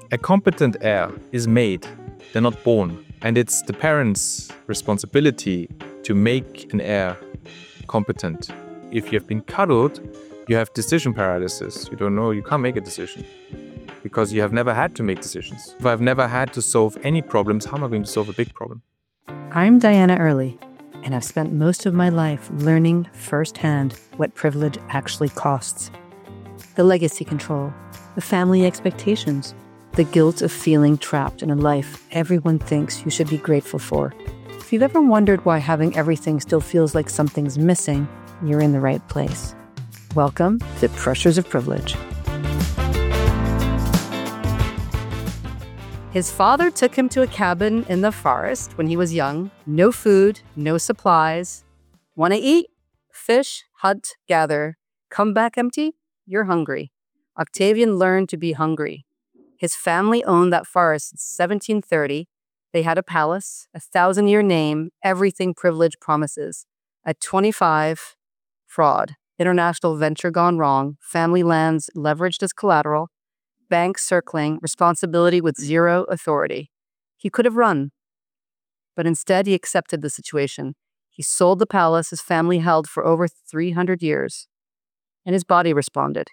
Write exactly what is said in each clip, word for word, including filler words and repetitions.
A competent heir is made, they're not born. And it's the parents' responsibility to make an heir competent. If you have been cuddled, you have decision paralysis. You don't know, you can't make a decision because you have never had to make decisions. If I've never had to solve any problems, how am I going to solve a big problem? I'm Diana Early, and I've spent most of my life learning firsthand what privilege actually costs. The legacy control, the family expectations, the guilt of feeling trapped in a life everyone thinks you should be grateful for. If you've ever wondered why having everything still feels like something's missing, you're in the right place. Welcome to Pressures of Privilege. His father took him to a cabin in the forest when he was young. No food, no supplies. Want to eat? Fish, hunt, gather. Come back empty? You're hungry. Octavian learned to be hungry. His family owned that forest in seventeen thirty. They had a palace, a thousand-year name, everything privilege promises. At twenty-five, fraud, international venture gone wrong, family lands leveraged as collateral, banks circling, responsibility with zero authority. He could have run, but instead he accepted the situation. He sold the palace his family held for over three hundred years, and his body responded.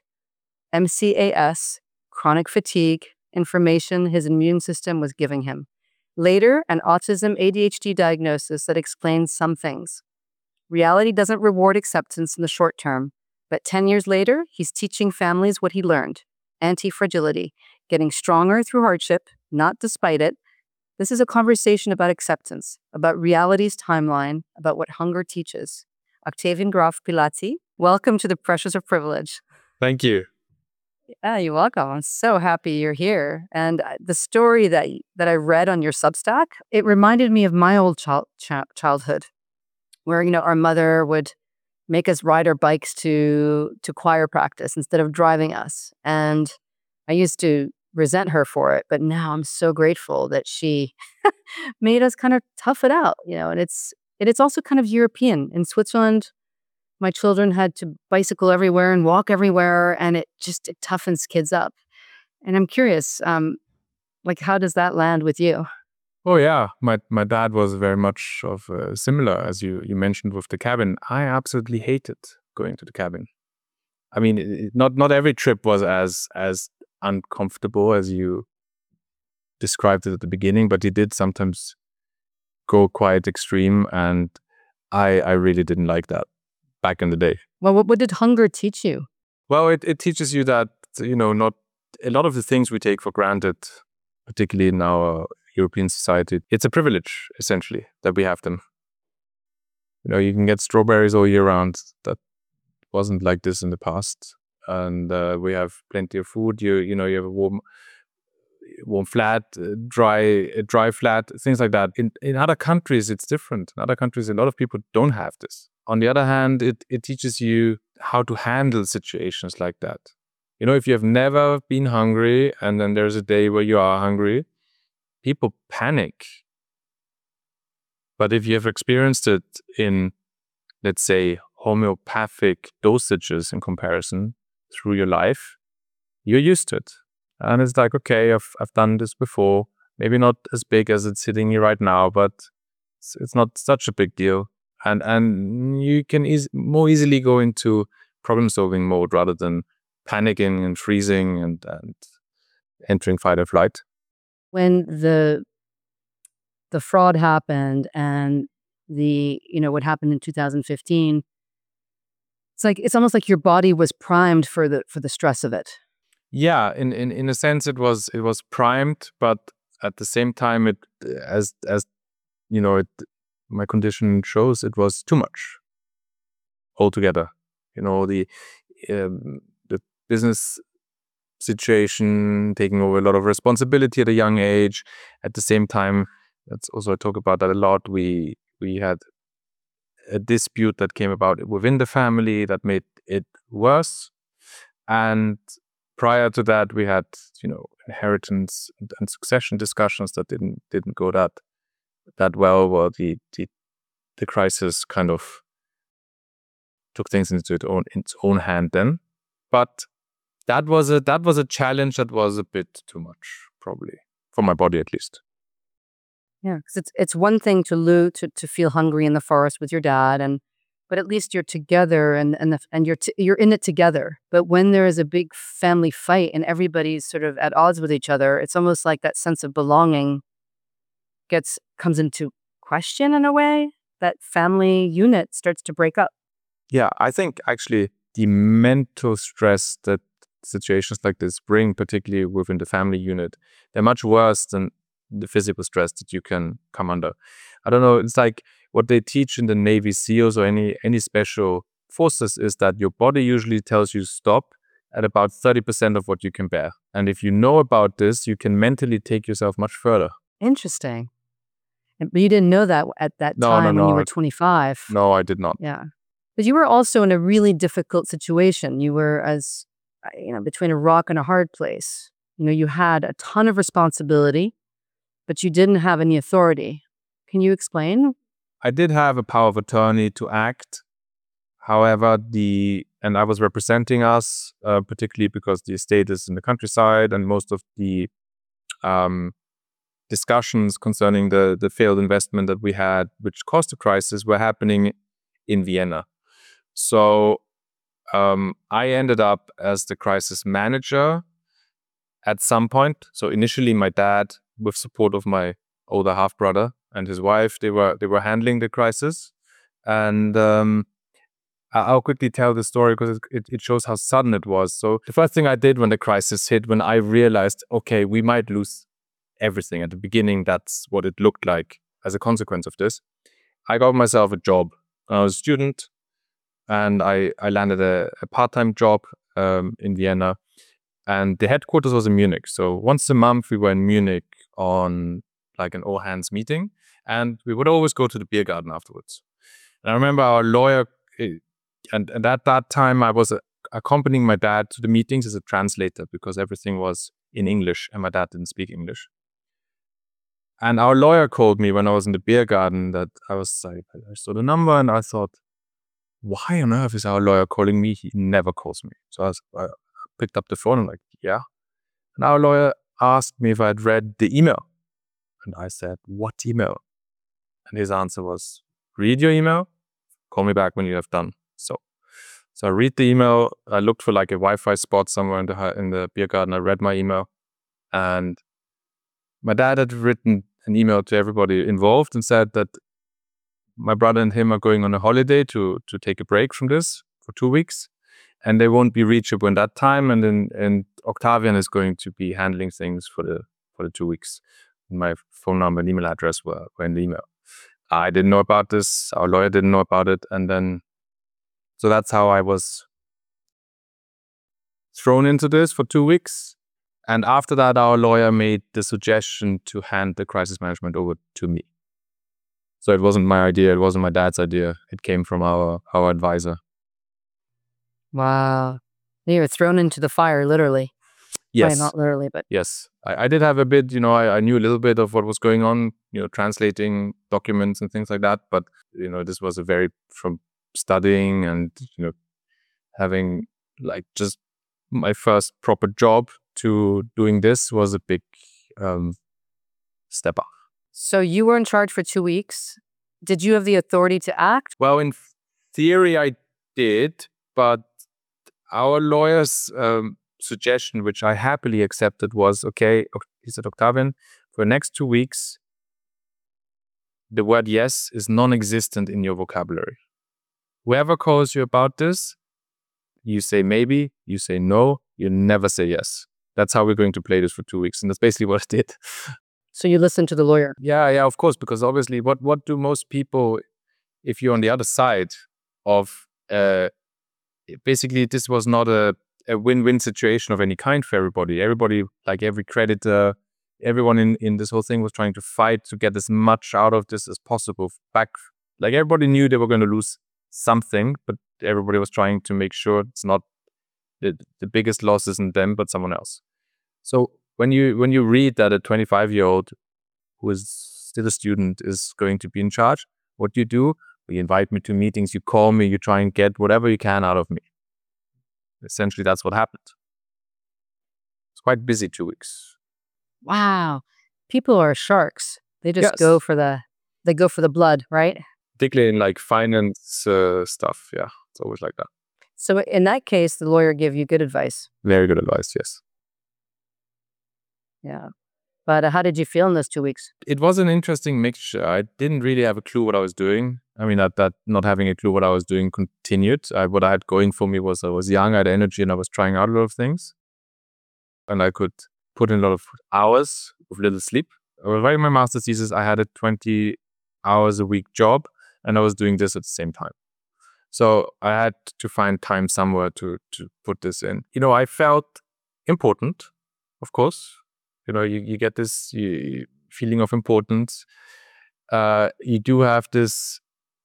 M C A S, chronic fatigue, information his immune system was giving him. Later, an autism A D H D diagnosis that explains some things. Reality doesn't reward acceptance in the short term, but ten years later, he's teaching families what he learned. Anti-fragility, getting stronger through hardship, not despite it. This is a conversation about acceptance, about reality's timeline, about what hunger teaches. Octavian Graf Pilaty, welcome to the Pressures of Privilege. Thank you. Yeah, you're welcome. I'm so happy you're here. And the story that that I read on your Substack, it reminded me of my old child, ch- childhood, where, you know, our mother would make us ride our bikes to to choir practice instead of driving us. And I used to resent her for it, but now I'm so grateful that she made us kind of tough it out, you know. And it's and it's also kind of European. In Switzerland, my children had to bicycle everywhere and walk everywhere, and it just it toughens kids up. And I'm curious, um, like, how does that land with you? Oh yeah, my my dad was very much of uh, similar as you you mentioned with the cabin. I absolutely hated going to the cabin. I mean, it, not not every trip was as as uncomfortable as you described it at the beginning, but he did sometimes go quite extreme, and I I really didn't like that back in the day. Well, what, what did hunger teach you? Well, it, it teaches you that, you know, not a lot of the things we take for granted, particularly in our European society, it's a privilege, essentially, that we have them. You know, you can get strawberries all year round. That wasn't like this in the past. And uh, we have plenty of food. You you know, you have a warm warm flat, uh, dry uh, dry flat, things like that. In in other countries, it's different. In other countries, a lot of people don't have this. On the other hand, it, it teaches you how to handle situations like that. You know, if you have never been hungry and then there's a day where you are hungry, people panic. But if you have experienced it in, let's say, homeopathic dosages in comparison through your life, you're used to it. And it's like, okay, I've I've done this before. Maybe not as big as it's hitting you right now, but it's, it's not such a big deal. And and you can eas- more easily go into problem-solving mode rather than panicking and freezing and, and entering fight or flight. When the the fraud happened and the, you know, what happened in two thousand fifteen, it's like it's almost like your body was primed for the for the stress of it. Yeah, in, in, in a sense, it was it was primed, but at the same time, it as as you know, it my condition shows it was too much altogether. You know, the um, the business situation, taking over a lot of responsibility at a young age. At the same time, that's also I talk about that a lot. We we had a dispute that came about within the family that made it worse, and prior to that, we had you know inheritance and succession discussions that didn't didn't go that that well. Well, the the the crisis kind of took things into its own its own hand then, but that was a that was a challenge that was a bit too much, probably for my body at least. Yeah, because it's it's one thing to lose to, to feel hungry in the forest with your dad, and but at least you're together and and the, and you're t- you're in it together. But when there is a big family fight and everybody's sort of at odds with each other, it's almost like that sense of belonging gets comes into question in a way. That family unit starts to break up. Yeah, I think actually the mental stress that situations like this bring, particularly within the family unit, they're much worse than the physical stress that you can come under. I don't know, it's like what they teach in the Navy SEALs or any any special forces is that your body usually tells you stop at about thirty percent of what you can bear. And if you know about this, you can mentally take yourself much further. Interesting. And- But you didn't know that at that No, no, time when you no. were twenty-five. No, I did not. Yeah. But you were also in a really difficult situation. You were as, uh, you know, between a rock and a hard place. You know, you had a ton of responsibility, but you didn't have any authority. Can you explain? I did have a power of attorney to act. However, the and I was representing us, uh, particularly because the estate is in the countryside, and most of the um, discussions concerning the the failed investment that we had, which caused the crisis, were happening in Vienna. So um, I ended up as the crisis manager at some point. So initially, my dad, with support of my older half brother and his wife, they were they were handling the crisis, and um, I- I'll quickly tell the story because it, it shows how sudden it was. So the first thing I did when the crisis hit, when I realized, okay, we might lose everything at the beginning, that's what it looked like as a consequence of this. I got myself a job. I was a student, and I, I landed a, a part-time job um, in Vienna, and the headquarters was in Munich. So once a month we were in Munich on like an all hands meeting, and we would always go to the beer garden afterwards. And I remember our lawyer, eh, and, and at that time I was uh, accompanying my dad to the meetings as a translator because everything was in English and my dad didn't speak English. And our lawyer called me when I was in the beer garden. That I was like, I saw the number and I thought, why on earth is our lawyer calling me? He never calls me. So I, was, I picked up the phone and like, yeah. And our lawyer asked me if I'd read the email. And I said, what email? And his answer was, read your email, call me back when you have done so. So I read the email. I looked for like a Wi-Fi spot somewhere in the in the beer garden. I read my email, and my dad had written an email to everybody involved and said that my brother and him are going on a holiday to to take a break from this for two weeks, and they won't be reachable in that time. And then and Octavian is going to be handling things for the for the two weeks. My phone number and email address were, were in the email. I didn't know about this. Our lawyer didn't know about it, and then so that's how I was thrown into this for two weeks. And after that, our lawyer made the suggestion to hand the crisis management over to me. So it wasn't my idea. It wasn't my dad's idea. It came from our, our advisor. Wow. You were thrown into the fire, literally. Yes. Well, not literally, but Yes. I, I did have a bit, you know, I, I knew a little bit of what was going on, you know, translating documents and things like that. But, you know, this was a very, from studying and, you know, having like just my first proper job to doing this was a big um, step up. So you were in charge for two weeks. Did you have the authority to act? Well, in theory, I did, but our lawyer's um, suggestion, which I happily accepted, was, okay, he said, Octavian, for the next two weeks, the word yes is non-existent in your vocabulary. Whoever calls you about this, you say maybe, you say no, you never say yes. That's how we're going to play this for two weeks. And that's basically what I did. So you listened to the lawyer. Yeah, yeah, of course, because obviously what, what do most people, if you're on the other side of, uh, basically this was not a, a win-win situation of any kind for everybody. Everybody, like every creditor, everyone in, in this whole thing was trying to fight to get as much out of this as possible back. Like everybody knew they were going to lose something, but everybody was trying to make sure it's not the, the biggest loss isn't them, but someone else. So when you when you read that a twenty-five year old who is still a student is going to be in charge, what do you do? You invite me to meetings, you call me, you try and get whatever you can out of me. Essentially, that's what happened. quite busy two weeks. Wow. People are sharks. They just Yes. go for the they go for the blood, right? Particularly in like finance uh, stuff. Yeah, it's always like that. So in that case, the lawyer gave you good advice. Very good advice, yes. Yeah. But uh, how did you feel in those two weeks? It was an interesting mixture. I didn't really have a clue what I was doing. I mean, that, that not having a clue what I was doing continued. I, what I had going for me was I was young, I had energy, and I was trying out a lot of things. And I could put in a lot of hours with little sleep. I was writing my master's thesis. I had a twenty hours a week job, and I was doing this at the same time. So I had to find time somewhere to to put this in. You know, I felt important, of course. You know, you, you get this you, feeling of importance. Uh, you do have this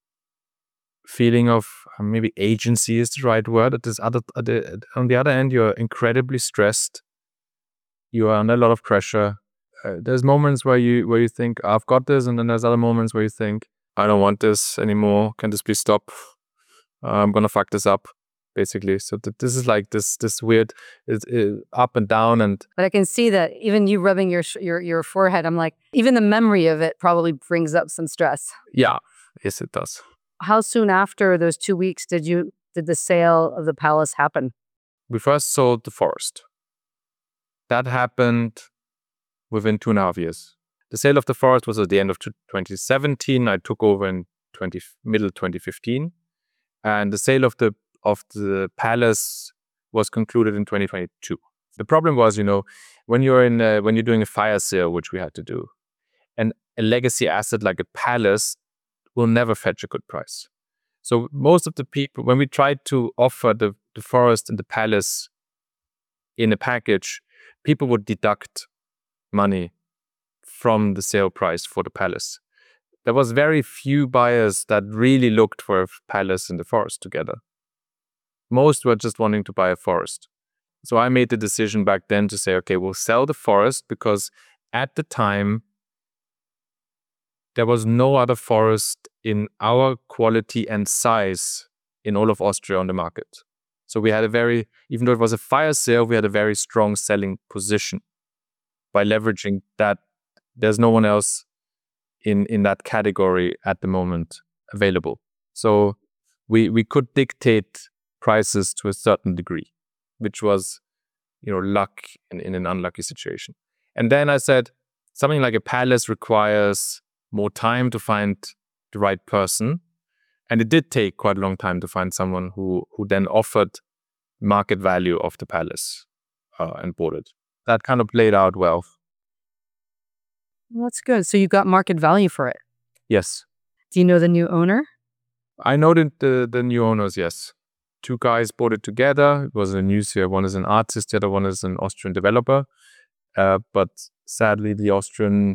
feeling of uh, maybe agency is the right word. At this other, at the, on the other end, you're incredibly stressed. You are under a lot of pressure. Uh, there's moments where you where you think I've got this, and then there's other moments where you think I don't want this anymore. Can this please stop? Uh, I'm gonna fuck this up. Basically, so th- this is like this this weird it's, it, up and down, and But I can see that even you rubbing your sh- your your forehead, I'm like, even the memory of it probably brings up some stress. yeah, yes, it does. How soon after those two weeks did you did the sale of the palace happen? We first sold the forest. That happened within two and a half years. The sale of the forest was at the end of twenty seventeen. I took over in twenty middle twenty fifteen, and the sale of the of the palace was concluded in twenty twenty-two. The problem was, you know, when you're in a, when you're doing a fire sale, which we had to do, and a legacy asset like a palace will never fetch a good price. So most of the people, when we tried to offer the, the forest and the palace in a package, people would deduct money from the sale price for the palace. There was very few buyers that really looked for a palace and the forest together. Most were just wanting to buy a forest. So I made the decision back then to say, okay, we'll sell the forest, because at the time, there was no other forest in our quality and size in all of Austria on the market. So we had a very, even though it was a fire sale, we had a very strong selling position by leveraging that. There's no one else in, in that category at the moment available. So we we could dictate prices to a certain degree, which was, you know, luck in, in an unlucky situation. And then I said, something like a palace requires more time to find the right person. And it did take quite a long time to find someone who, who then offered market value of the palace uh, and bought it. That kind of played out well. Well, that's good. So you got market value for it. Yes. Do you know the new owner? I know the, the, the new owners, yes. Two guys bought it together. It was a news here. One is an artist, the other one is an Austrian developer. Uh, but sadly, the Austrian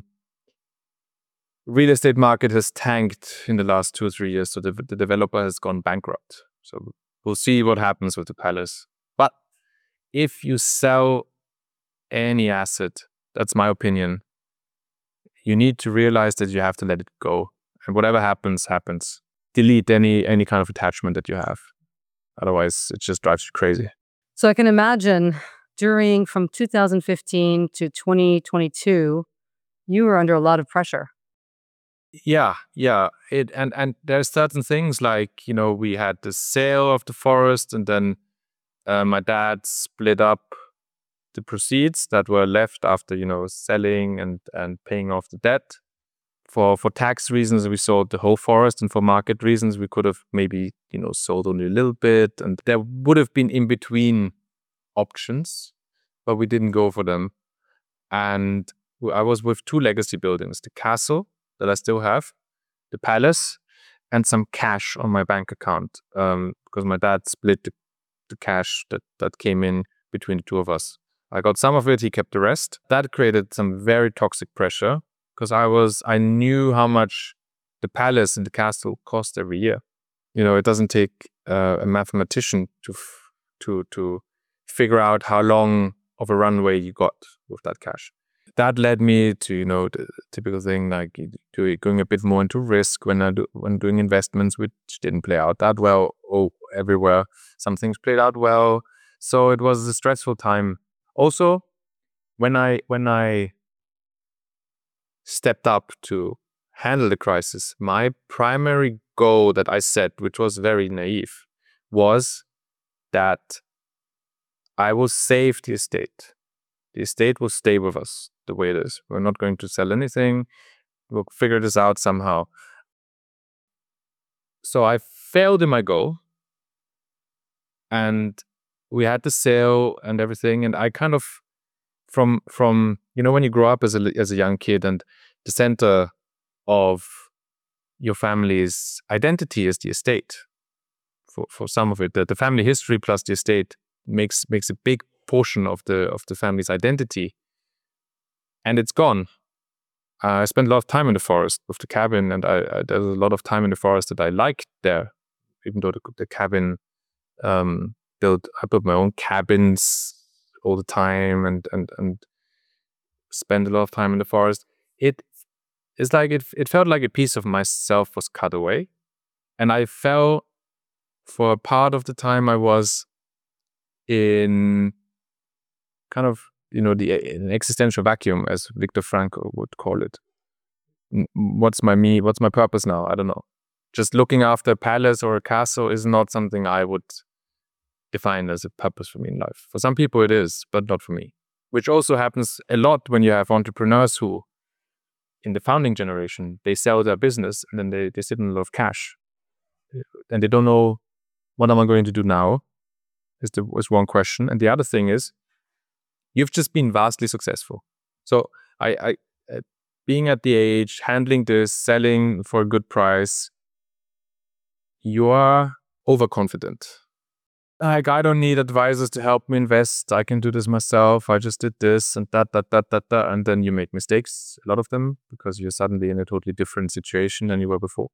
real estate market has tanked in the last two or three years. So the, the developer has gone bankrupt. So we'll see what happens with the palace. But if you sell any asset, that's my opinion, you need to realize that you have to let it go. And whatever happens, happens. Delete any any kind of attachment that you have. Otherwise, it just drives you crazy. So I can imagine during from two thousand fifteen to twenty twenty-two, you were under a lot of pressure. Yeah, yeah. It and and there's certain things like, you know, we had the sale of the forest, and then uh, my dad split up the proceeds that were left after, you know, selling and and paying off the debt. For for tax reasons, we sold the whole forest, and for market reasons, we could have maybe, you know, sold only a little bit, and there would have been in between options, but we didn't go for them. And I was with two legacy buildings: the castle that I still have, the palace, and some cash on my bank account, um, because my dad split the, the cash that that came in between the two of us. I got some of it; he kept the rest. That created some very toxic pressure. Because I was, I knew how much the palace and the castle cost every year. You know, it doesn't take uh, a mathematician to f- to to figure out how long of a runway you got with that cash. That led me to, you know, the typical thing like do, going a bit more into risk when I do, when doing investments, which didn't play out that well. Oh, everywhere some things played out well, so it was a stressful time. Also, when I when I stepped up to handle the crisis, my primary goal that I set, which was very naive, was that I will save the estate. The estate will stay with us the way it is. We're not going to sell anything. We'll figure this out somehow. So I failed in my goal, and we had the sale and everything. And I kind of, from from you know, when you grow up as a as a young kid, and the center of your family's identity is the estate. For for some of it, the, the family history plus the estate makes makes a big portion of the of the family's identity, and it's gone. Uh, I spent a lot of time in the forest with the cabin, and I, I there's a lot of time in the forest that I liked there, even though the, the cabin um, built I built my own cabins all the time, and and and spend a lot of time in the forest. It is like it it felt like a piece of myself was cut away, and I felt for a part of the time I was in kind of, you know, the an existential vacuum, as Viktor Frankl would call it. What's my me? What's my purpose now? I don't know. Just looking after a palace or a castle is not something I would define as a purpose for me in life. For some people it is, but not for me. Which also happens a lot when you have entrepreneurs who, in the founding generation, they sell their business and then they, they sit in a lot of cash. And they don't know, what am I going to do now? Is the is one question. And the other thing is, you've just been vastly successful. So I, I uh, being at the age, handling this, selling for a good price, you are overconfident. Like, I don't need advisors to help me invest. I can do this myself. I just did this and that, that, that, that, that. And then you make mistakes, a lot of them, because you're suddenly in a totally different situation than you were before.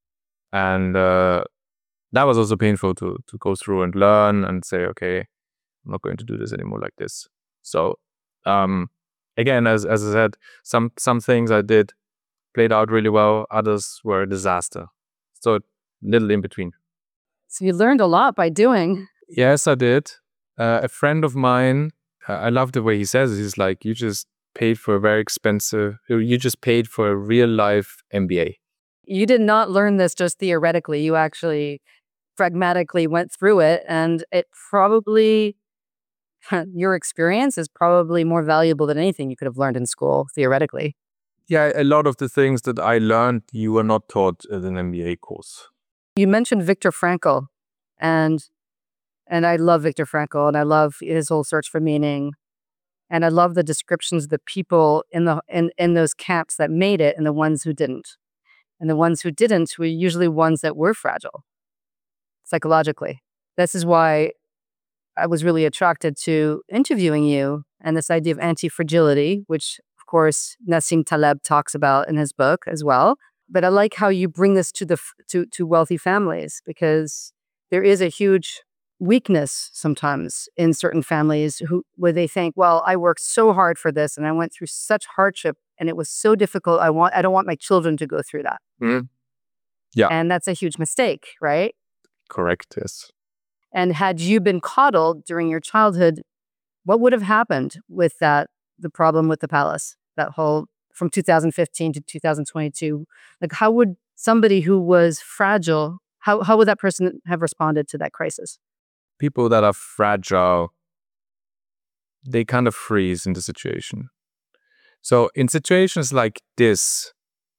And uh, that was also painful to to go through and learn and say, okay, I'm not going to do this anymore like this. So um, again, as as I said, some some things I did played out really well. Others were a disaster. So little in between. So you learned a lot by doing. Yes, I did. Uh, a friend of mine, uh, I love the way he says it. He's like, you just paid for a very expensive, you just paid for a real life M B A. You did not learn this just theoretically. You actually pragmatically went through it, and it probably, your experience is probably more valuable than anything you could have learned in school, theoretically. Yeah, a lot of the things that I learned, you were not taught at an M B A course. You mentioned Viktor Frankl, and and I love Viktor Frankl, and I love his whole search for meaning, and I love the descriptions of the people in the in, in those camps that made it and the ones who didn't. And the ones who didn't were usually ones that were fragile psychologically. This is why I was really attracted to interviewing you and this idea of anti-fragility, which, of course, Nassim Taleb talks about in his book as well. But I like how you bring this to the to to wealthy families, because there is a huge weakness sometimes in certain families who where they think, well, I worked so hard for this and I went through such hardship and it was so difficult. I want I don't want my children to go through that. Mm. Yeah. And that's a huge mistake, right? Correct, yes. And had you been coddled during your childhood, what would have happened with that, the problem with the palace, that whole from two thousand fifteen to two thousand twenty-two? Like, how would somebody who was fragile, how, how would that person have responded to that crisis? People that are fragile, they kind of freeze in the situation. So in situations like this,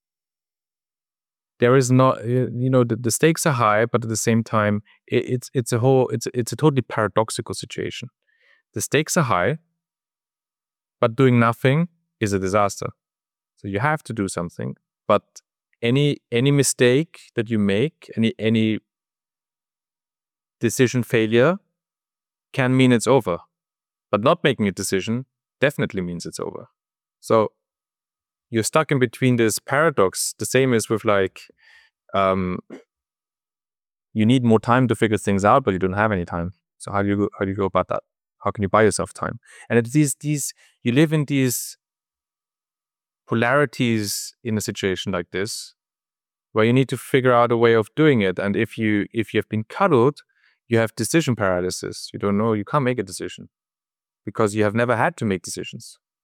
there is not, you know, the, the stakes are high, but at the same time, it, it's it's a whole, it's it's a totally paradoxical situation. The stakes are high, but doing nothing is a disaster. So you have to do something, but any any mistake that you make, any any decision failure can mean it's over. But not making a decision definitely means it's over. So you're stuck in between this paradox. The same is with like, um, you need more time to figure things out, but you don't have any time. So how do you go, how do you go about that? How can you buy yourself time? And it's these these you live in these polarities in a situation like this, where you need to figure out a way of doing it. And if you if you have been cuddled, you have decision paralysis. You don't know, you can't make a decision because you have never had to make decisions.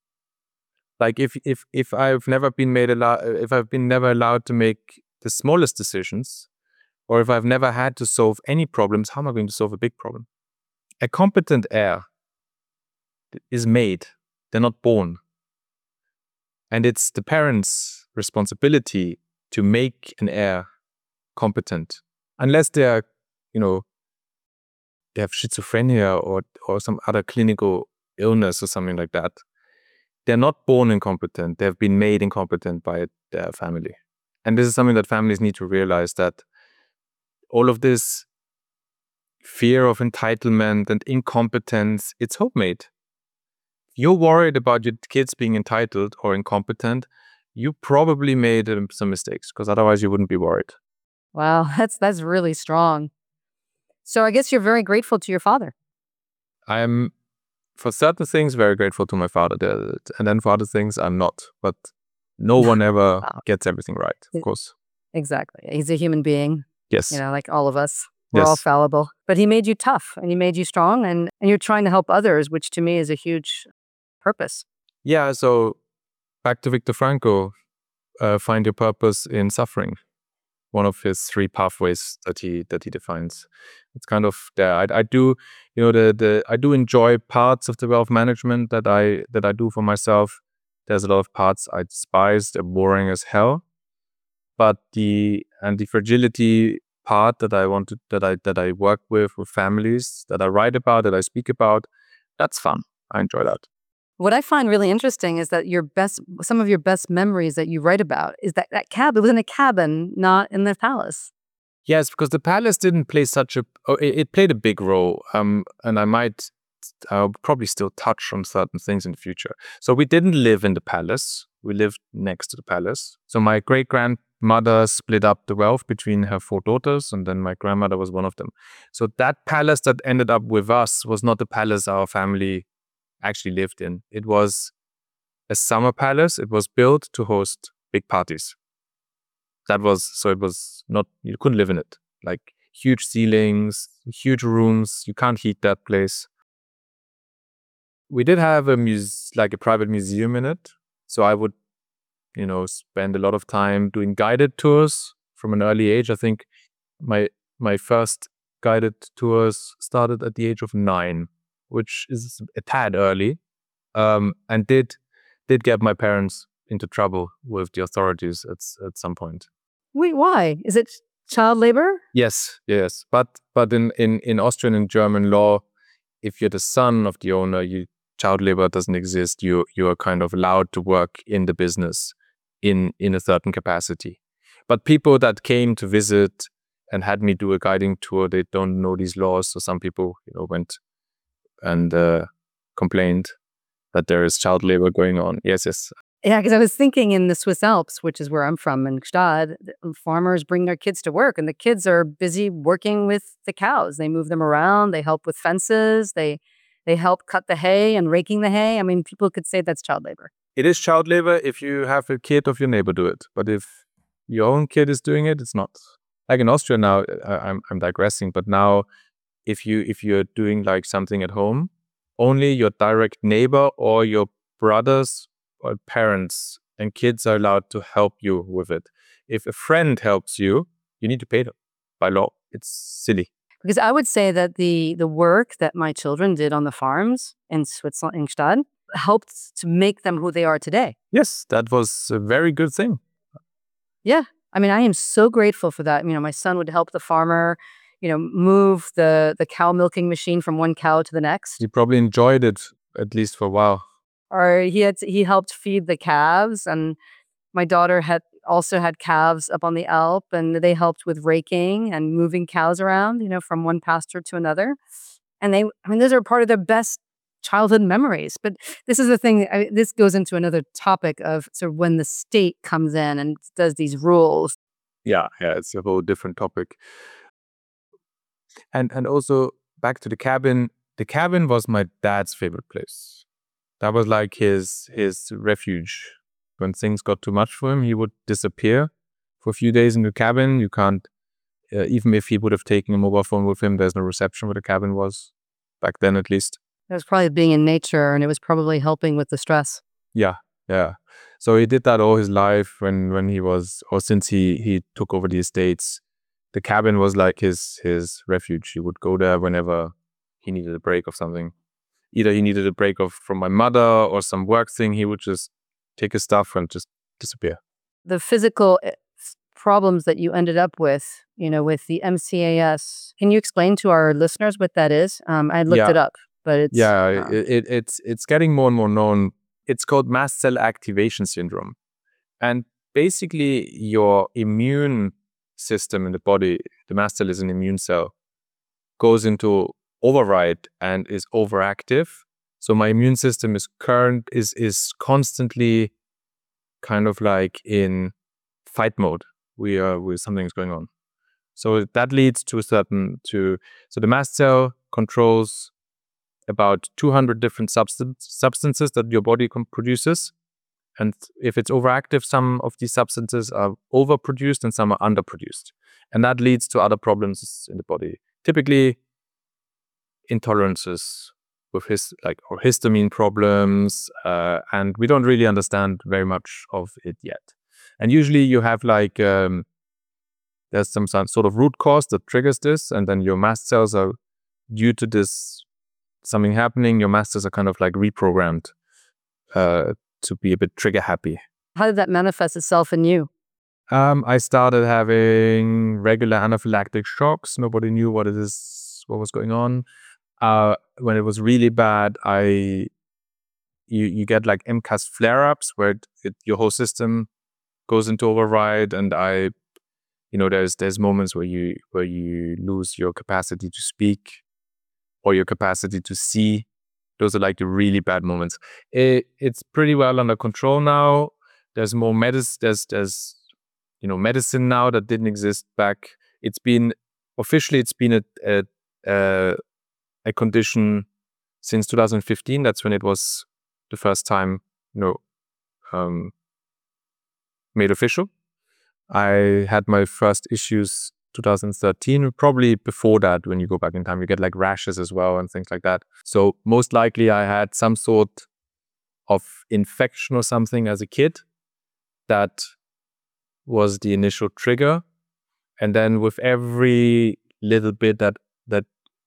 Like if if if I've never been made allowed, if I've been never allowed to make the smallest decisions, or if I've never had to solve any problems, how am I going to solve a big problem? A competent heir is made; they're not born, and it's the parents' responsibility to make an heir competent, unless they are, you know, they have schizophrenia or or some other clinical illness or something like that. They're not born incompetent. They've been made incompetent by their family. And this is something that families need to realize, that all of this fear of entitlement and incompetence, it's homemade. You're worried about your kids being entitled or incompetent, you probably made um, some mistakes, because otherwise you wouldn't be worried. Wow, that's that's really strong. So I guess you're very grateful to your father. I am, for certain things, very grateful to my father, and then for other things, I'm not. But no one ever Wow. gets everything right, of It- course. Exactly. He's a human being, Yes. you know, like all of us. We're all Yes. fallible. But he made you tough and he made you strong, and, and you're trying to help others, which to me is a huge purpose. Yeah, so back to Viktor Frankl, uh, find your purpose in suffering. One of his three pathways that he that he defines. It's kind of there. I, I do, you know, the the I do enjoy parts of the wealth management that I that I do for myself. There's a lot of parts I despise. They're boring as hell. But the and the fragility part that I want to that I that I work with with families, that I write about, that I speak about, that's fun. I enjoy that. What I find really interesting is that your best, some of your best memories that you write about is that that cabin, it was in a cabin, not in the palace. Yes, because the palace didn't play such a. Oh, it, it played a big role. Um, and I might, I'll probably still touch on certain things in the future. So we didn't live in the palace. We lived next to the palace. So my great grandmother split up the wealth between her four daughters, and then my grandmother was one of them. So that palace that ended up with us was not the palace our family actually lived in. It was a summer palace. It was built to host big parties. That was, so it was not, you couldn't live in it. Like huge ceilings, huge rooms, you can't heat that place. We did have a muse, like a private museum in it. So I would, you know, spend a lot of time doing guided tours from an early age. I think my my first guided tours started at the age of nine, which is a tad early, um, and did did get my parents into trouble with the authorities at at some point. Wait, why? Is it child labor? Yes, yes, but but in in in Austrian and German law, if you're the son of the owner, you child labor doesn't exist. You you are kind of allowed to work in the business in in a certain capacity. But people that came to visit and had me do a guiding tour, they don't know these laws. So some people, you know, went and uh, complained that there is child labor going on. Yes, yes. Yeah, because I was thinking in the Swiss Alps, which is where I'm from, in Gstaad, th- farmers bring their kids to work, and the kids are busy working with the cows. They move them around. They help with fences. They they help cut the hay and raking the hay. I mean, people could say that's child labor. It is child labor if you have a kid of your neighbor do it. But if your own kid is doing it, it's not. Like in Austria now, I, I'm I'm digressing, but now if you if you're doing like something at home, only your direct neighbor or your brothers or parents and kids are allowed to help you with it. If a friend helps you, you need to pay them by law. It's silly. Because I would say that the the work that my children did on the farms in Switzerland, in Gstaad, helped to make them who they are today. Yes, that was a very good thing. Yeah. I mean, I am so grateful for that. You know, my son would help the farmer, you know, move the the cow milking machine from one cow to the next. You probably enjoyed it, at least for a while. Or he had he helped feed the calves, and my daughter had also had calves up on the Alp, and they helped with raking and moving cows around, you know, from one pasture to another. And they, I mean, those are part of their best childhood memories. But this is the thing. I, this goes into another topic of sort of when the state comes in and does these rules. Yeah, yeah, it's a whole different topic. And and also back to the cabin. The cabin was my dad's favorite place. That was like his his refuge. When things got too much for him, he would disappear for a few days in the cabin. You can't, uh, even if he would have taken a mobile phone with him, there's no reception where the cabin was, back then at least. It was probably being in nature, and it was probably helping with the stress. Yeah, Yeah. So he did that all his life when, when he was, or since he, he took over the estates. The cabin was like his, his refuge. He would go there whenever he needed a break of something. Either he needed a break of from my mother or some work thing. He would just take his stuff and just disappear. The physical eh, s- problems that you ended up with, you know, with the M C A S. Can you explain to our listeners what that is? Um, I looked Yeah. it up, but it's Yeah, um, it, it, it's it's getting more and more known. It's called mast cell activation syndrome. And basically your immune system in the body, the mast cell is an immune cell, goes into override and is overactive. So my immune system is current is is constantly kind of like in fight mode. We are with something's going on. So that leads to a certain to so the mast cell controls about two hundred different substance, substances that your body com- produces. And if it's overactive, some of these substances are overproduced and some are underproduced. And that leads to other problems in the body. Typically, intolerances with his like or histamine problems, uh, and we don't really understand very much of it yet. And usually, you have like um, there's some some sort of root cause that triggers this, and then your mast cells are due to this something happening. Your mast cells are kind of like reprogrammed uh, to be a bit trigger happy. how did that manifest itself in you? Um, I started having regular anaphylactic shocks. Nobody knew what it is, what was going on. Uh, when it was really bad, I you you get like M C A S flare-ups where it, it, your whole system goes into override, and I, you know, there's there's moments where you where you lose your capacity to speak or your capacity to see. Those are like the really bad moments. It, it's pretty well under control now. There's more medicine. There's there's you know medicine now that didn't exist back. It's been officially it's been a a, a, a condition since two thousand fifteen. That's when it was the first time you know um, made official. I had my first issues two thousand thirteen. Probably before that, when you go back in time, you get like rashes as well and things like that. So most likely I had some sort of infection or something as a kid that was the initial trigger. And then with every little bit that, that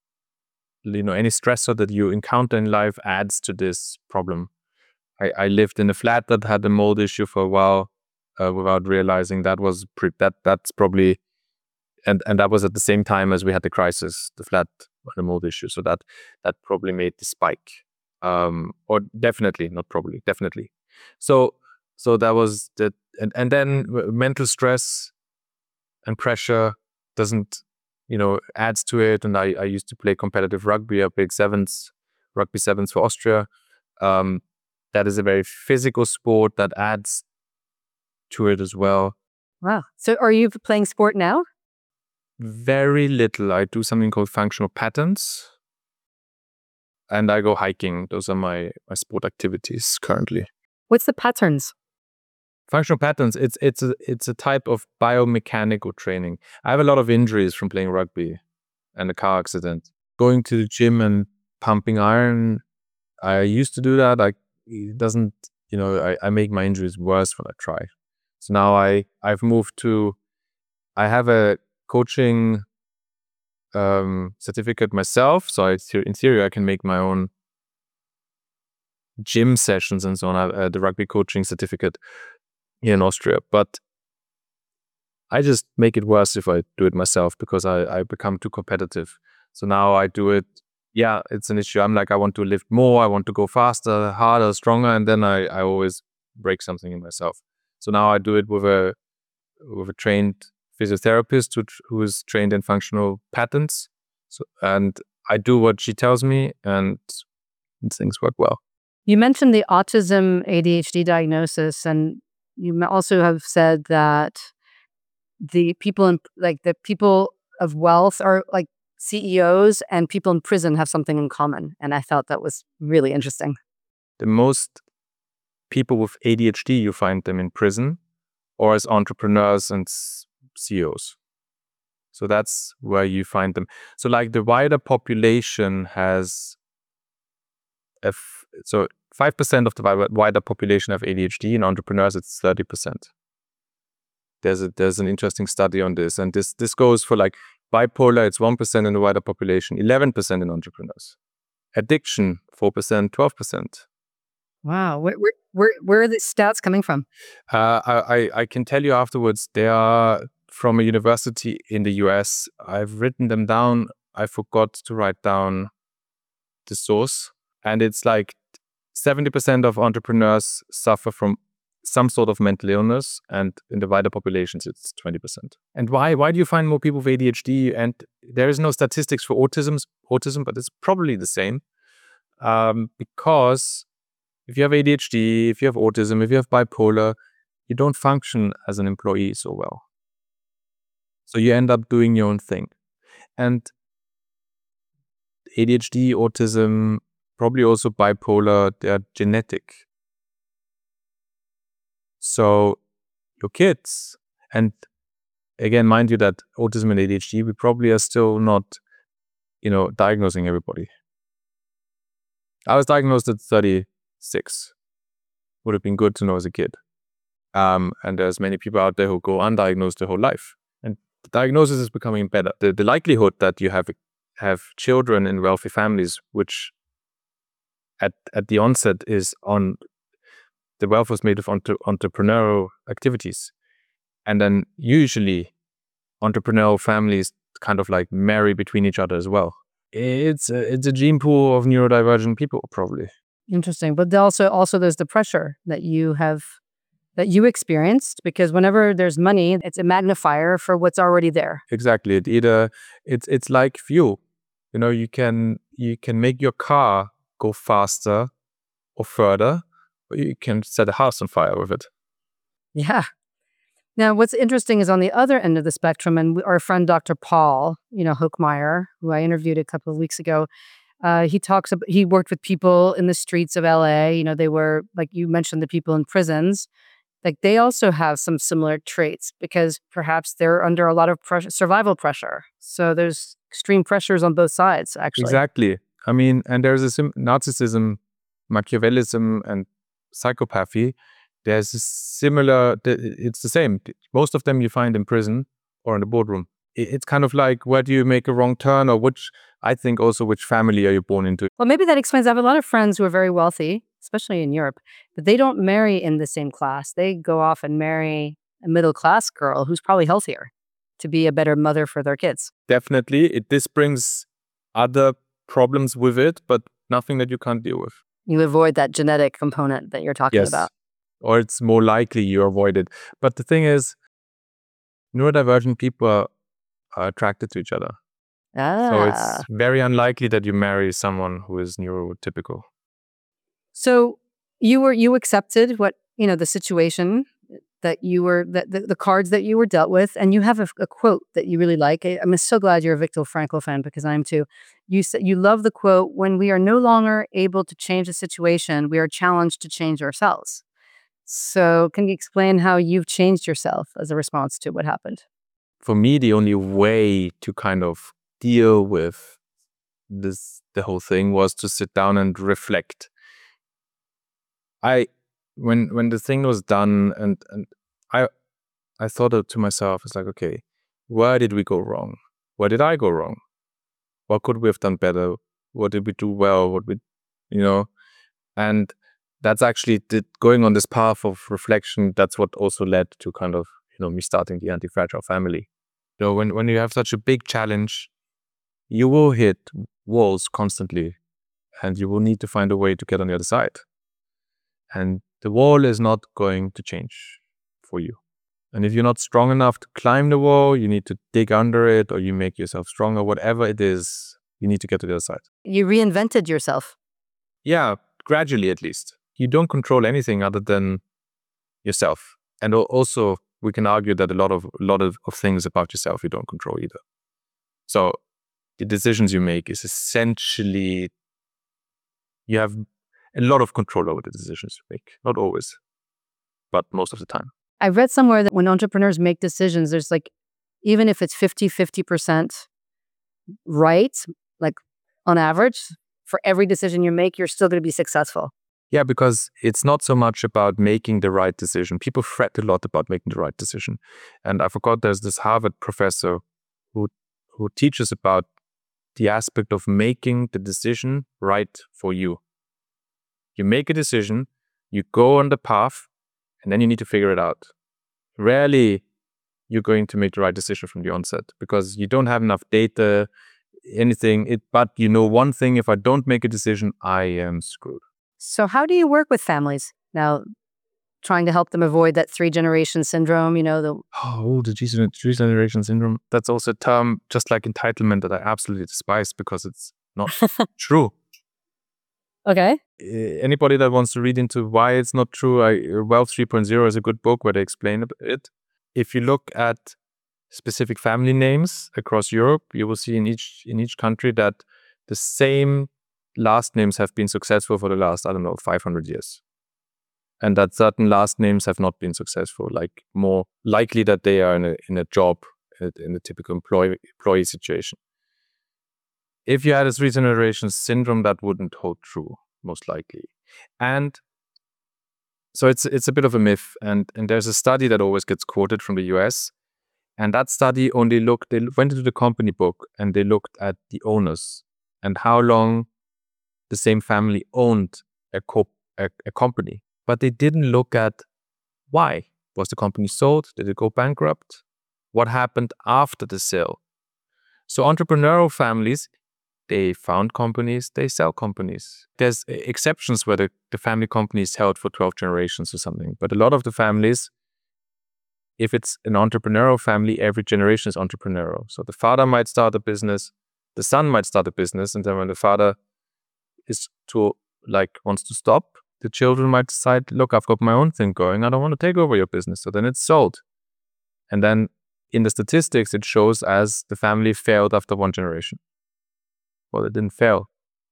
you know, any stressor that you encounter in life adds to this problem. I, I lived in a flat that had a mold issue for a while uh, without realizing that was pre- that that's probably and and that was at the same time as we had the crisis, the flat and the mold issue. So that that probably made the spike, um, or definitely not probably, definitely. So so that was that, and and then w- mental stress and pressure doesn't, you know, adds to it. And I I used to play competitive rugby. I played sevens, rugby sevens for Austria. Um, that is a very physical sport that adds to it as well. Wow. So are you playing sport now? Very little. I do something called functional patterns, and I go hiking. Those are my, my sport activities currently. What's the patterns? Functional patterns, it's it's a it's a type of biomechanical training. I have a lot of injuries from playing rugby and a car accident. Going to the gym and pumping iron, I used to do that. I it doesn't, you know, I, I make my injuries worse when I try. So now I I've moved to I have a coaching um, certificate myself. So I, in theory, I can make my own gym sessions and so on. I have uh, the rugby coaching certificate here in Austria, but I just make it worse if I do it myself because I, I become too competitive. So now I do it. Yeah, it's an issue. I'm like, I want to lift more. I want to go faster, harder, stronger. And then I, I always break something in myself. So now I do it with a, with a trained physiotherapist who, who is trained in functional patterns. So, and I do what she tells me and things work well. You mentioned the autism A D H D diagnosis, and you m- also have said that the people in like the people of wealth are like C E Os, and people in prison have something in common. And I thought that was really interesting. The most people with A D H D, you find them in prison or as entrepreneurs and C E Os. So that's where you find them. So like the wider population has a f- so five percent of the wi- wider population have A D H D. In entrepreneurs, it's thirty percent. There's a there's an interesting study on this, and this this goes for like bipolar. It's one percent in the wider population, eleven percent in entrepreneurs. Addiction, four percent, twelve percent. Wow. Where, where, where, where are the stats coming from? Uh, I, I I can tell you afterwards. They are from a university in the U S. I've written them down. I forgot to write down the source, and it's like seventy percent of entrepreneurs suffer from some sort of mental illness, and in the wider populations, it's twenty percent. And why? Why do you find more people with A D H D? And there is no statistics for autism, autism, but it's probably the same. Um, because if you have A D H D, if you have autism, if you have bipolar, you don't function as an employee so well. So you end up doing your own thing. And A D H D, autism, probably also bipolar, they are genetic. So your kids, and again, mind you that autism and A D H D, we probably are still not, you know, diagnosing everybody. I was diagnosed at thirty-six. Would have been good to know as a kid. Um, and there's many people out there who go undiagnosed their whole life. And the diagnosis is becoming better. The, the likelihood that you have have children in wealthy families, which at, at the onset is on, the wealth was made of entre- entrepreneurial activities. And then usually entrepreneurial families kind of like marry between each other as well. It's a, it's a gene pool of neurodivergent people, probably. Interesting. But also, also there's the pressure that you have, that you experienced, because whenever there's money, it's a magnifier for what's already there. Exactly. It either it's it's like fuel. You know, you can you can make your car go faster or further, or you can set a house on fire with it. Yeah. Now, what's interesting is on the other end of the spectrum, and we- our friend Doctor Paul, you know, Hochmeyer, who I interviewed a couple of weeks ago, uh, he talks about, he worked with people in the streets of L A. You know, they were, like you mentioned, the people in prisons. Like they also have some similar traits because perhaps they're under a lot of pressure, survival pressure. So there's extreme pressures on both sides, actually. Exactly. I mean, and there's a sim- narcissism, Machiavellism, and psychopathy. There's a similar. th- It's the same. Most of them you find in prison or in the boardroom. I- It's kind of like, where do you make a wrong turn, or which, I think also, which family are you born into? Well, maybe that explains. I have a lot of friends who are very wealthy, especially in Europe, but they don't marry in the same class. They go off and marry a middle class girl who's probably healthier to be a better mother for their kids. Definitely, it this brings other problems with it, but nothing that you can't deal with. You avoid that genetic component that you're talking Yes. about. Or it's more likely you avoid it. But the thing is, neurodivergent people are, are attracted to each other. Ah. So it's very unlikely that you marry someone who is neurotypical. So you were you accepted what, you know, the situation that you were, that the, the cards that you were dealt with, and you have a, a quote that you really like. I, I'm so glad you're a Viktor Frankl fan, because I'm too. You said you love the quote, "When we are no longer able to change a situation, we are challenged to change ourselves." So can you explain how you've changed yourself as a response to what happened? For me, the only way to kind of deal with this, the whole thing, was to sit down and reflect. I, when when the thing was done, and and I, I thought to myself, it's like, okay, where did we go wrong? Where did I go wrong? What could we have done better? What did we do well? What we, you know, and that's actually the, going on this path of reflection. That's what also led to kind of, you know, me starting the Anti-Fragile Family. You know, when when you have such a big challenge, you will hit walls constantly, and you will need to find a way to get on the other side. And the wall is not going to change for you. And if you're not strong enough to climb the wall, you need to dig under it, or you make yourself stronger. Whatever it is, you need to get to the other side. You reinvented yourself. Yeah, gradually at least. You don't control anything other than yourself. And al- also, we can argue that a lot of a lot of, of things about yourself you don't control either. So the decisions you make is essentially, you have a lot of control over the decisions you make. Not always, but most of the time. I read somewhere that when entrepreneurs make decisions, there's like, even if it's fifty, fifty percent right, like on average, for every decision you make, you're still going to be successful. Yeah, because it's not so much about making the right decision. People fret a lot about making the right decision. And I forgot there's this Harvard professor who who teaches about the aspect of making the decision right for you. You make a decision, you go on the path, and then you need to figure it out. Rarely you're going to make the right decision from the onset because you don't have enough data, anything. It, but you know one thing, if I don't make a decision, I am screwed. So how do you work with families now, trying to help them avoid that three-generation syndrome, you know, the Oh, the three generation syndrome. That's also a term, just like entitlement, that I absolutely despise because it's not true. Okay. Uh, Anybody that wants to read into why it's not true, I, Wealth three point oh is a good book where they explain it. If you look at specific family names across Europe, you will see in each in each country that the same last names have been successful for the last, I don't know, five hundred years. And that certain last names have not been successful, like more likely that they are in a, in a job, in a typical employee, employee situation. If you had a three generations syndrome, that wouldn't hold true, most likely. And so it's it's a bit of a myth. And, and there's a study that always gets quoted from the U S. And that study only looked, they went into the company book and they looked at the owners and how long the same family owned a, co- a, a company. But they didn't look at why. Was the company sold? Did it go bankrupt? What happened after the sale? So entrepreneurial families, they found companies, they sell companies. There's exceptions where the, the family company is held for twelve generations or something. But a lot of the families, if it's an entrepreneurial family, every generation is entrepreneurial. So the father might start a business, the son might start a business, and then when the father is to like wants to stop, the children might decide, look, I've got my own thing going. I don't want to take over your business. So then it's sold. And then in the statistics, it shows as the family failed after one generation. Well, it didn't fail.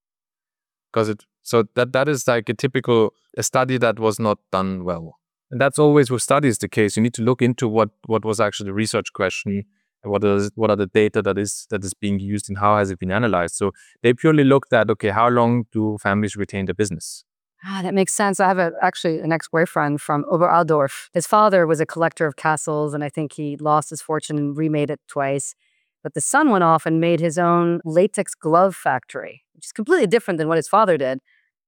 Because it, so that, that is like a typical, a study that was not done well. And that's always with studies the case. You need to look into what, what was actually the research question, and what is what are the data that is that is being used and how has it been analyzed. So they purely looked at, okay, how long do families retain the business? Ah, that makes sense. I have a, actually an ex-boyfriend from Oberaldorf. His father was a collector of castles, and I think he lost his fortune and remade it twice. But the son went off and made his own latex glove factory, which is completely different than what his father did.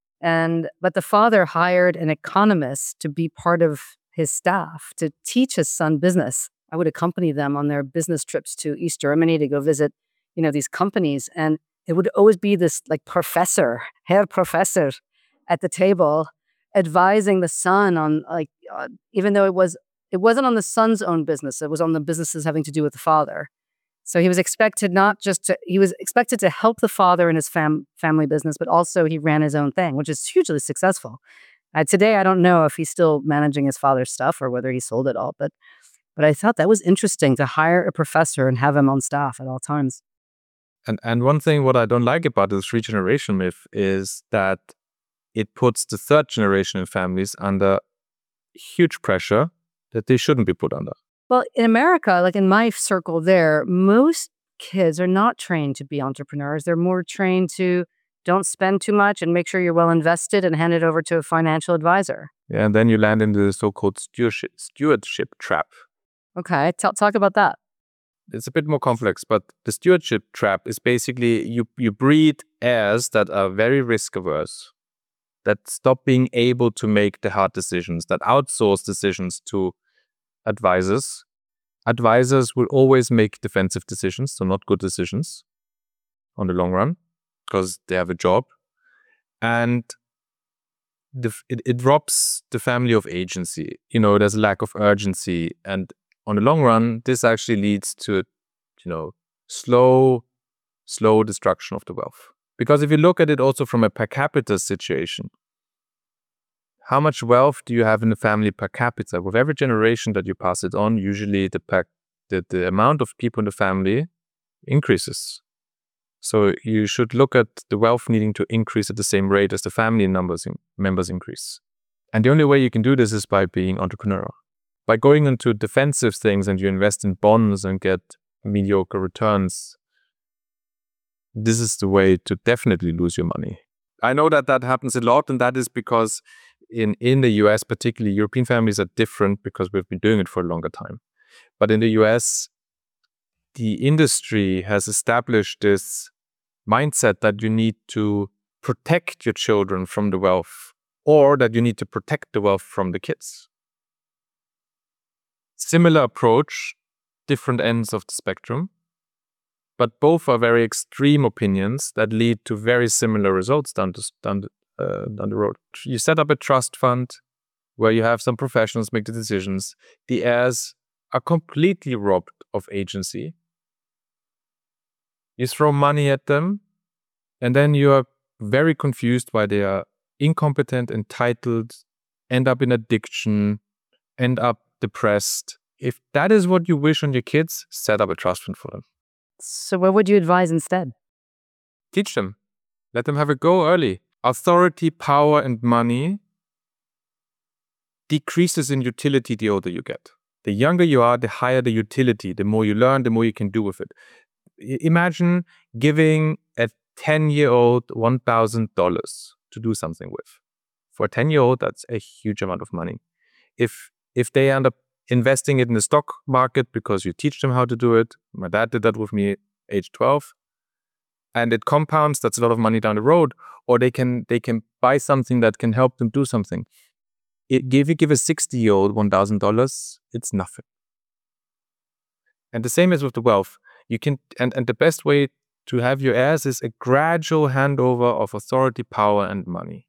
And but the father hired an economist to be part of his staff to teach his son business. I would accompany them on their business trips to East Germany to go visit, you know, these companies, and it would always be this like professor, Herr Professor, at the table, advising the son on like, uh, even though it was it wasn't on the son's own business, it was on the businesses having to do with the father. So he was expected not just to, he was expected to help the father in his fam, family business, but also he ran his own thing, which is hugely successful. Uh, today, I don't know if he's still managing his father's stuff or whether he sold it all, but but I thought that was interesting to hire a professor and have him on staff at all times. And and one thing what I don't like about the three generation myth is that it puts the third generation in families under huge pressure that they shouldn't be put under. Well, in America, like in my circle there, most kids are not trained to be entrepreneurs. They're more trained to don't spend too much and make sure you're well invested and hand it over to a financial advisor. Yeah, and then you land into the so-called stewardship, stewardship trap. Okay, tell, talk about that. It's a bit more complex, but the stewardship trap is basically you, you breed heirs that are very risk averse, that stop being able to make the hard decisions, that outsource decisions to advisors. Advisors will always make defensive decisions, so not good decisions on the long run, because they have a job. And the, it, it robs the family of agency. You know, there's a lack of urgency. And on the long run, this actually leads to, you know, slow, slow destruction of the wealth. Because if you look at it also from a per capita situation, how much wealth do you have in the family per capita? With every generation that you pass it on, usually the per, the, the amount of people in the family increases. So you should look at the wealth needing to increase at the same rate as the family numbers in, members increase. And the only way you can do this is by being entrepreneurial. By going into defensive things and you invest in bonds and get mediocre returns, this is the way to definitely lose your money. I know that that happens a lot, and that is because in, in the U S, particularly European families are different because we've been doing it for a longer time. But in the U S, the industry has established this mindset that you need to protect your children from the wealth, or that you need to protect the wealth from the kids. Similar approach, different ends of the spectrum, but both are very extreme opinions that lead to very similar results down the, down the, uh, down the road. You set up a trust fund where you have some professionals make the decisions. The heirs are completely robbed of agency. You throw money at them, and then you are very confused why they are incompetent, entitled, end up in addiction, end up depressed. If that is what you wish on your kids, set up a trust fund for them. So what would you advise instead? Teach them. Let them have a go early. Authority, power, and money decreases in utility the older you get. The younger you are, the higher the utility. The more you learn, the more you can do with it. Imagine giving a ten-year-old one thousand dollars to do something with. For a ten-year-old, that's a huge amount of money. If if they end up investing it in the stock market because you teach them how to do it, my dad did that with me age twelve, and it compounds, that's a lot of money down the road, or they can they can buy something that can help them do something. It, if you give a sixty-year-old one thousand dollars, it's nothing. And the same is with the wealth. You can, and, and the best way to have your heirs is a gradual handover of authority, power, and money.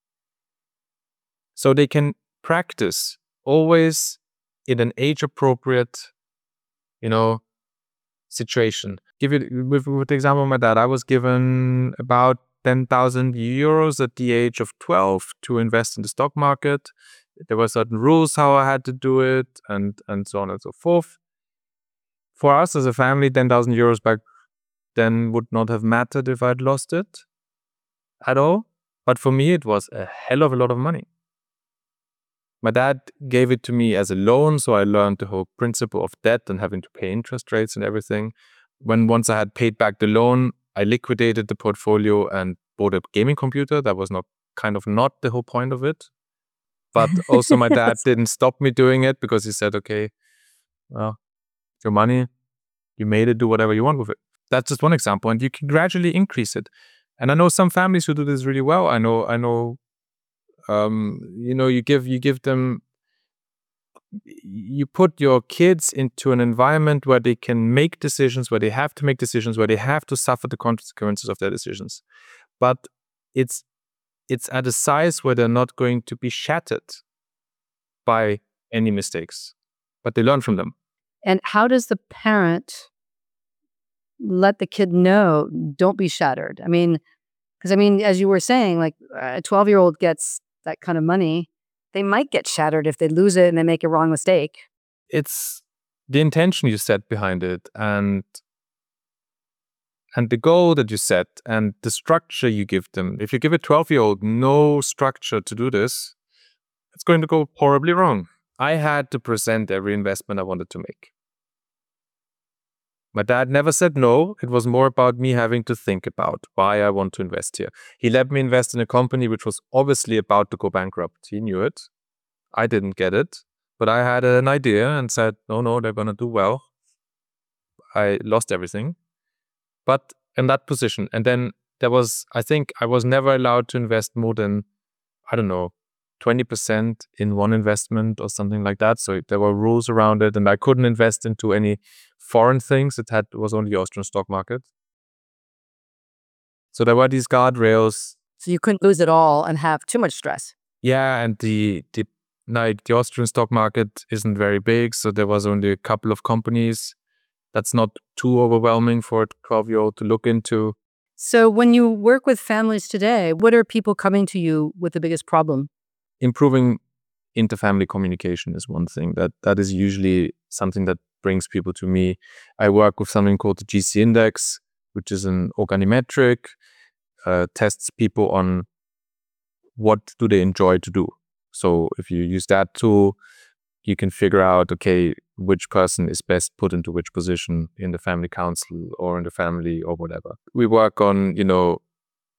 So they can practice always in an age-appropriate, you know, situation. Give you with, with the example of my dad, I was given about ten thousand euros at the age of twelve to invest in the stock market. There were certain rules how I had to do it, and, and so on and so forth. For us as a family, ten thousand euros back then would not have mattered if I'd lost it at all. But for me, it was a hell of a lot of money. My dad gave it to me as a loan, so I learned the whole principle of debt and having to pay interest rates and everything. When once I had paid back the loan, I liquidated the portfolio and bought a gaming computer. That was not kind of not the whole point of it. But also my dad didn't stop me doing it because he said, okay, well, your money, you made it, do whatever you want with it. That's just one example, and you can gradually increase it. And I know some families who do this really well. I know, I know, um, you know, you give, you give them, you put your kids into an environment where they can make decisions, where they have to make decisions, where they have to suffer the consequences of their decisions. But it's, it's at a size where they're not going to be shattered by any mistakes, but they learn from them. And how does the parent let the kid know, don't be shattered? I mean, because I mean, as you were saying, like a twelve-year-old gets that kind of money, they might get shattered if they lose it and they make a wrong mistake. It's the intention you set behind it, and and the goal that you set, and the structure you give them. If you give a twelve-year-old no structure to do this, it's going to go horribly wrong. I had to present every investment I wanted to make. My dad never said no. It was more about me having to think about why I want to invest here. He let me invest in a company which was obviously about to go bankrupt. He knew it. I didn't get it. But I had an idea and said, no, no, they're going to do well. I lost everything. But in that position, and then there was, I think I was never allowed to invest more than, I don't know, twenty percent in one investment or something like that. So there were rules around it, and I couldn't invest into any foreign things. It had, it was only the Austrian stock market. So there were these guardrails. So you couldn't lose it all and have too much stress. Yeah, and the, the, like, the Austrian stock market isn't very big, so there was only a couple of companies. That's not too overwhelming for a twelve-year-old to look into. So when you work with families today, what are people coming to you with the biggest problem? Improving interfamily communication is one thing. That that is usually something that brings people to me. I work with something called the G C index, which is an organometric, uh, tests people on what do they enjoy to do. So if you use that tool, you can figure out, okay, which person is best put into which position in the family council or in the family or whatever. We work on, you know,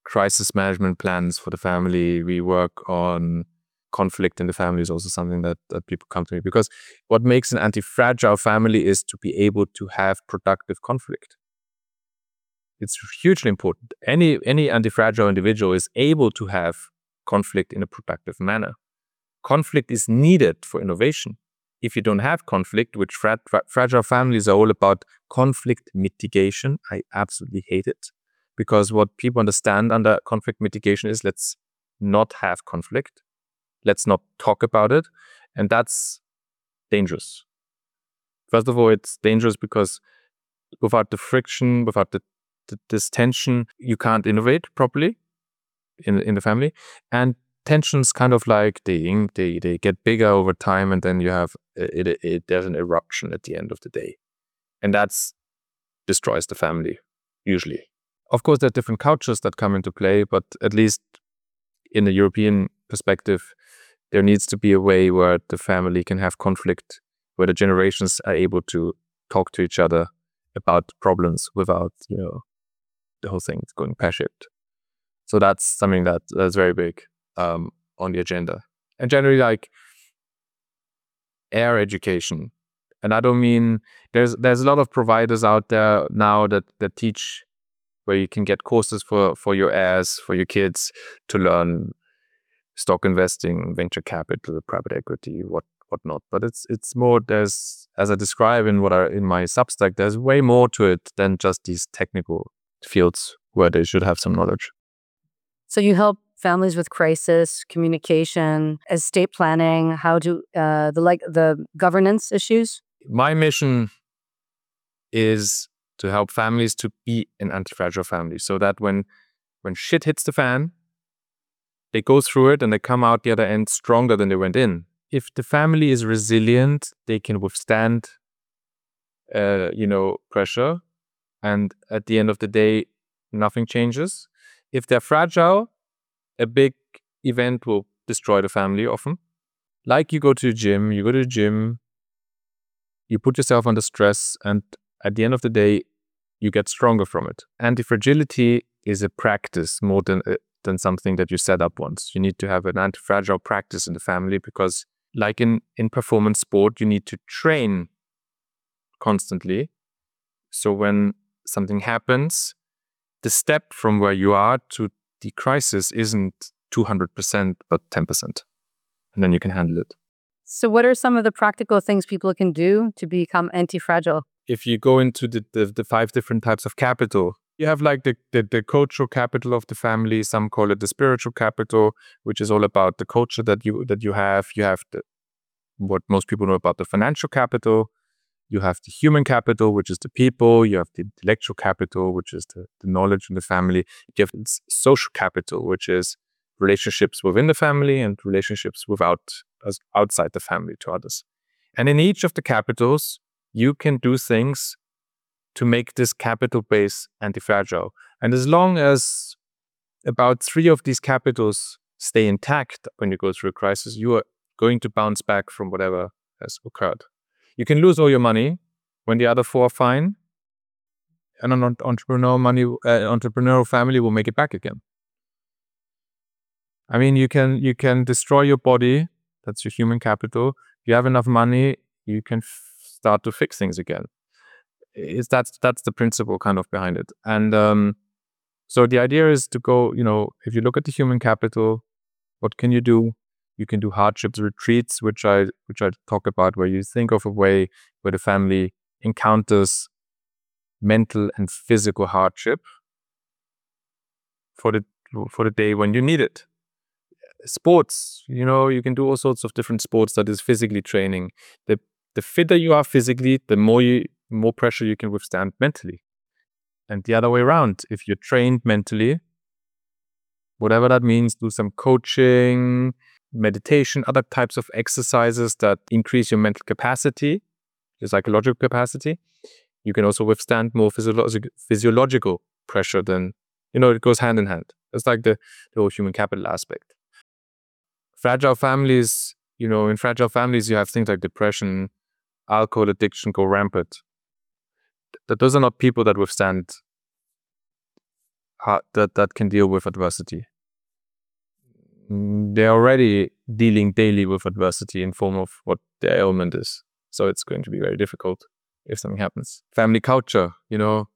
crisis management plans for the family. We work on conflict in the family is also something that, that people come to me, because what makes an anti-fragile family is to be able to have productive conflict. It's hugely important. Any any anti-fragile individual is able to have conflict in a productive manner. Conflict is needed for innovation. If you don't have conflict, which fra- fra- fragile families are all about conflict mitigation, I absolutely hate it. Because what people understand under conflict mitigation is, let's not have conflict. Let's not talk about it. And that's dangerous. First of all, it's dangerous because without the friction, without the, the this tension, you can't innovate properly in, in the family. And tensions kind of like they, they, they get bigger over time, and then you have, it, it, it, there's an eruption at the end of the day. And that's destroys the family, usually. Of course, there are different cultures that come into play, but at least in the European perspective, there needs to be a way where the family can have conflict, where the generations are able to talk to each other about problems without, you know, the whole thing going pear-shaped. So that's something that that's very big um, on the agenda. And generally, like air education. And I don't mean, there's there's a lot of providers out there now that that teach, where you can get courses for, for your heirs, for your kids to learn stock investing, venture capital, private equity, what whatnot. But it's it's more, there's, as I describe in what I in my Substack, there's way more to it than just these technical fields where they should have some knowledge. So you help families with crisis, communication, estate planning, how to uh, the like the governance issues. My mission is to help families to be an anti-fragile family, so that when when shit hits the fan, they go through it and they come out the other end stronger than they went in. If the family is resilient, they can withstand, uh, you know, pressure. And at the end of the day, nothing changes. If they're fragile, a big event will destroy the family often. Like you go to the gym, you go to the gym, you put yourself under stress, and at the end of the day, you get stronger from it. Anti-fragility is a practice more than a, than something that you set up once. You need to have an anti-fragile practice in the family, because like in, in performance sport, you need to train constantly. So when something happens, the step from where you are to the crisis isn't two hundred percent, but ten percent. And then you can handle it. So what are some of the practical things people can do to become anti-fragile? If you go into the, the, the five different types of capital, you have like the, the, the cultural capital of the family. Some call it the spiritual capital, which is all about the culture that you that you have. You have the, what most people know about the financial capital. You have the human capital, which is the people. You have the intellectual capital, which is the, the knowledge in the family. You have social capital, which is relationships within the family and relationships without as outside the family to others. And in each of the capitals, you can do things to make this capital base anti-fragile. And as long as about three of these capitals stay intact when you go through a crisis, you are going to bounce back from whatever has occurred. You can lose all your money when the other four are fine, and an entrepreneurial money, uh, entrepreneurial family will make it back again. I mean, you can you can destroy your body. That's your human capital. If you have enough money, you can f- start to fix things again. It's that's that's the principle kind of behind it. And um, so the idea is to go, you know, if you look at the human capital, what can you do? You can do hardships retreats, which I which I talk about, where you think of a way where the family encounters mental and physical hardship for the for the day when you need it. Sports, you know, you can do all sorts of different sports that is physically training. The the fitter you are physically, the more you more pressure you can withstand mentally. And the other way around, if you're trained mentally, whatever that means, do some coaching, meditation, other types of exercises that increase your mental capacity, your psychological capacity. You can also withstand more physiological physiological pressure than, you know, it goes hand in hand. It's like the, the whole human capital aspect. Fragile families, you know, in fragile families, you have things like depression, alcohol addiction go rampant. Th- those are not people that withstand how, that, that can deal with adversity. They're already dealing daily with adversity in form of what their ailment is. So it's going to be very difficult if something happens. Family culture, you know,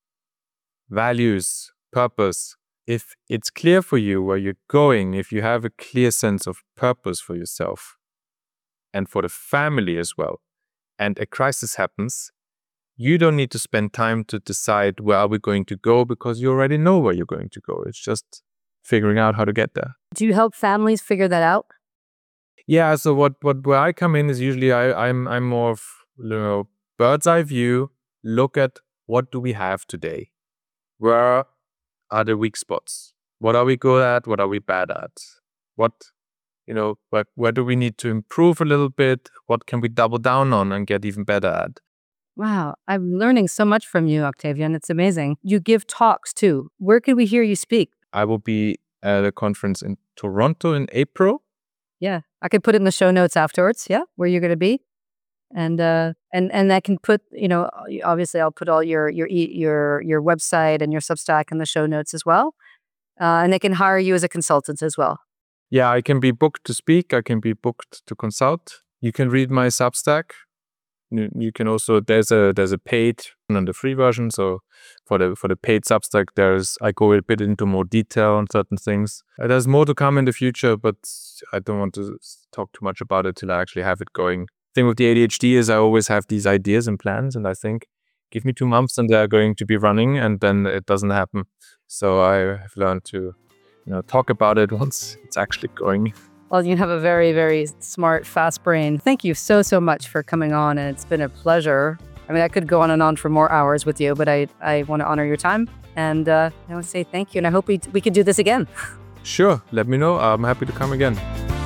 values, purpose. If it's clear for you where you're going, if you have a clear sense of purpose for yourself and for the family as well, and a crisis happens, you don't need to spend time to decide where are we going to go, because you already know where you're going to go. It's just figuring out how to get there. Do you help families figure that out? Yeah, so what, what where I come in is usually I, I'm I'm more of, you know, bird's eye view, look at what do we have today? Where are the weak spots? What are we good at? What are we bad at? What, you know, where, where do we need to improve a little bit? What can we double down on and get even better at? Wow, I'm learning so much from you, Octavian. It's amazing. You give talks too. Where could we hear you speak? I will be at a conference in Toronto in April. Yeah, I could put it in the show notes afterwards. Yeah, where you're going to be, and uh, and and I can put, you know, obviously I'll put all your your your your website and your Substack in the show notes as well, uh, and they can hire you as a consultant as well. Yeah, I can be booked to speak. I can be booked to consult. You can read my Substack. You can also, there's a there's a paid and the free version. So for the for the paid Substack, there's I go a bit into more detail on certain things. Uh, there's more to come in the future, but I don't want to talk too much about it till I actually have it going. The thing with the A D H D is I always have these ideas and plans, and I think give me two months and they're going to be running, and then it doesn't happen. So I have learned to, you know, talk about it once it's actually going. Well, you have a very, very smart, fast brain. Thank you so, so much for coming on, and it's been a pleasure. I mean, I could go on and on for more hours with you, but I, I want to honor your time, and uh, I want to say thank you, and I hope we, we could do this again. Sure, let me know. I'm happy to come again.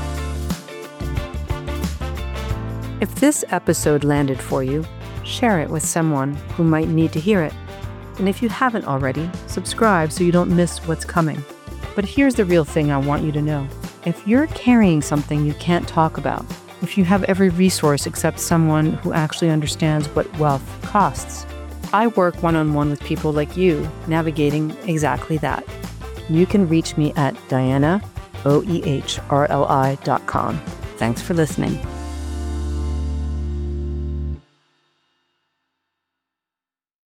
If this episode landed for you, share it with someone who might need to hear it. And if you haven't already, subscribe so you don't miss what's coming. But here's the real thing I want you to know. If you're carrying something you can't talk about, if you have every resource except someone who actually understands what wealth costs, I work one-on-one with people like you navigating exactly that. You can reach me at Diana, O E H R L I dot com. Thanks for listening.